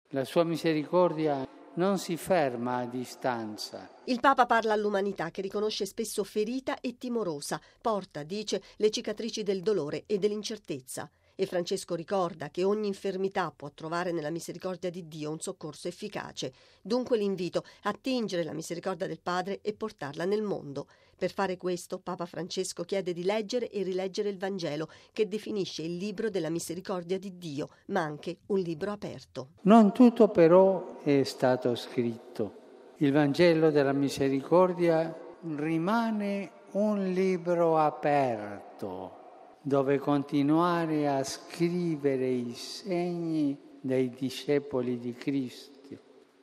La sua misericordia non si ferma a distanza. Il Papa parla all'umanità che riconosce spesso ferita e timorosa, porta, dice, le cicatrici del dolore e dell'incertezza. E Francesco ricorda che ogni infermità può trovare nella misericordia di Dio un soccorso efficace. Dunque l'invito a attingere la misericordia del Padre e portarla nel mondo. Per fare questo, Papa Francesco chiede di leggere e rileggere il Vangelo, che definisce il libro della misericordia di Dio, ma anche un libro aperto. Non tutto però è stato scritto. Il Vangelo della misericordia rimane un libro aperto, dove continuare a scrivere i segni dei discepoli di Cristo,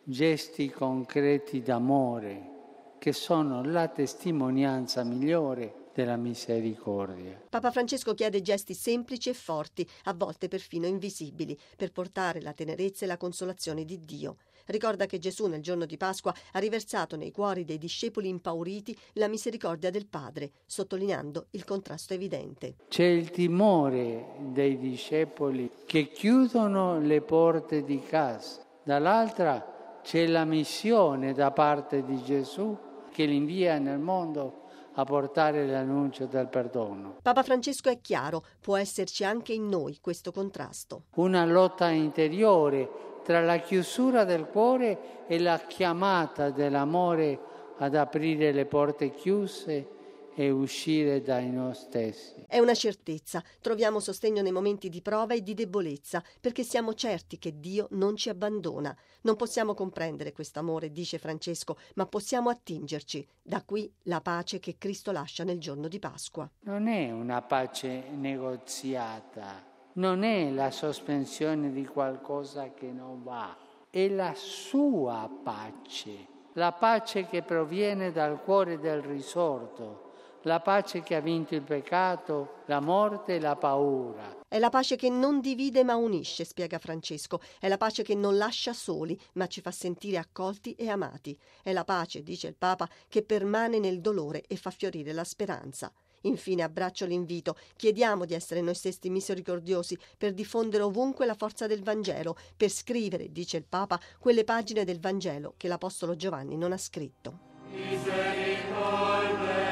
gesti concreti d'amore, che sono la testimonianza migliore della misericordia. Papa Francesco chiede gesti semplici e forti, a volte perfino invisibili, per portare la tenerezza e la consolazione di Dio. Ricorda che Gesù nel giorno di Pasqua ha riversato nei cuori dei discepoli impauriti la misericordia del Padre, sottolineando il contrasto evidente. C'è il timore dei discepoli che chiudono le porte di casa, dall'altra c'è la missione da parte di Gesù che li invia nel mondo a portare l'annuncio del perdono. Papa Francesco è chiaro, può esserci anche in noi questo contrasto. Una lotta interiore tra la chiusura del cuore e la chiamata dell'amore ad aprire le porte chiuse e uscire dai noi stessi. È una certezza, troviamo sostegno nei momenti di prova e di debolezza, perché siamo certi che Dio non ci abbandona. Non possiamo comprendere quest'amore, dice Francesco, ma possiamo attingerci. Da qui la pace che Cristo lascia nel giorno di Pasqua. Non è una pace negoziata, non è la sospensione di qualcosa che non va, è la sua pace, la pace che proviene dal cuore del risorto, la pace che ha vinto il peccato, la morte e la paura. È la pace che non divide ma unisce, spiega Francesco. È la pace che non lascia soli, ma ci fa sentire accolti e amati. È la pace, dice il Papa, che permane nel dolore e fa fiorire la speranza. Infine abbraccio l'invito, chiediamo di essere noi stessi misericordiosi per diffondere ovunque la forza del Vangelo, per scrivere, dice il Papa, quelle pagine del Vangelo che l'Apostolo Giovanni non ha scritto. Misericordia.